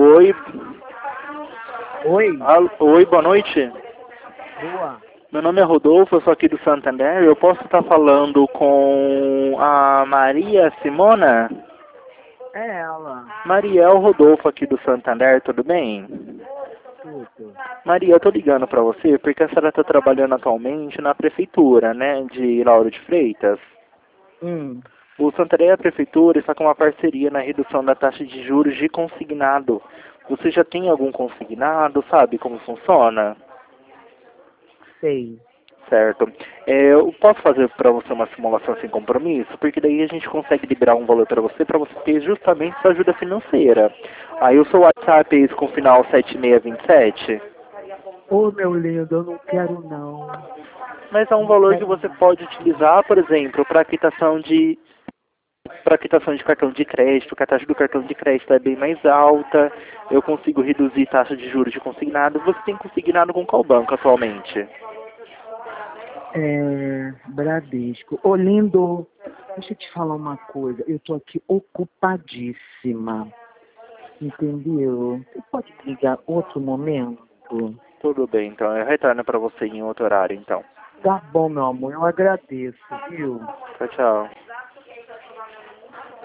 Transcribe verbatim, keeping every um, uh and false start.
Oi. Oi. Alô, oi, boa noite. Boa. Meu nome é Rodolfo, eu sou aqui do Santander. Eu posso estar falando com a Maria Simona? É ela. Maria, é o Rodolfo aqui do Santander, tudo bem? Tudo. Maria, eu tô ligando pra você porque a senhora tá trabalhando atualmente na prefeitura, né, de Lauro de Freitas. Hum. O Santander e a prefeitura está com uma parceria na redução da taxa de juros de consignado. Você já tem algum consignado? Sabe como funciona? Sei. Certo. É, eu posso fazer para você uma simulação sem compromisso? Porque daí a gente consegue liberar um valor para você, para você ter justamente sua ajuda financeira. Aí o seu WhatsApp é esse com o final sete seis dois sete. Ô, meu lindo, eu não quero não. Mas é um Não valor que quero você não. pode utilizar, por exemplo, para quitação de para quitação de cartão de crédito, que a taxa do cartão de crédito é bem mais alta, eu consigo reduzir taxa de juros de consignado. Você tem consignado com qual banco atualmente? É, Bradesco. Ô, lindo, deixa eu te falar uma coisa. Eu tô aqui ocupadíssima. Entendeu? Você pode me ligar outro momento? Tudo bem, então eu retorno para você em outro horário, então. Tá bom, meu amor. Eu agradeço, viu? Tchau, tchau.